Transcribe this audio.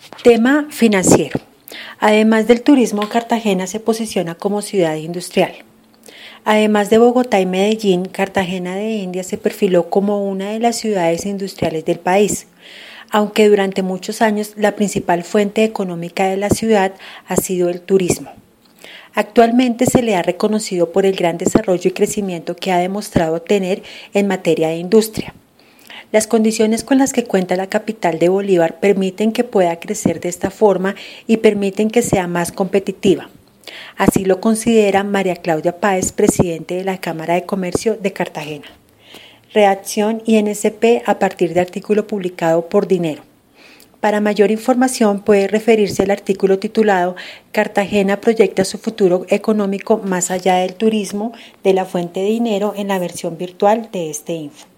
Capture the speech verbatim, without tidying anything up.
Tema financiero. Además del turismo, Cartagena se posiciona como ciudad industrial. Además de Bogotá y Medellín, Cartagena de India se perfiló como una de las ciudades industriales del país, aunque durante muchos años la principal fuente económica de la ciudad ha sido el turismo. Actualmente se le ha reconocido por el gran desarrollo y crecimiento que ha demostrado tener en materia de industria. Las condiciones con las que cuenta la capital de Bolívar permiten que pueda crecer de esta forma y permiten que sea más competitiva. Así lo considera María Claudia Páez, presidente de la Cámara de Comercio de Cartagena. Redacción I N S P a partir de artículo publicado por Dinero. Para mayor información puede referirse al artículo titulado Cartagena proyecta su futuro económico más allá del turismo de la fuente de Dinero en la versión virtual de este info.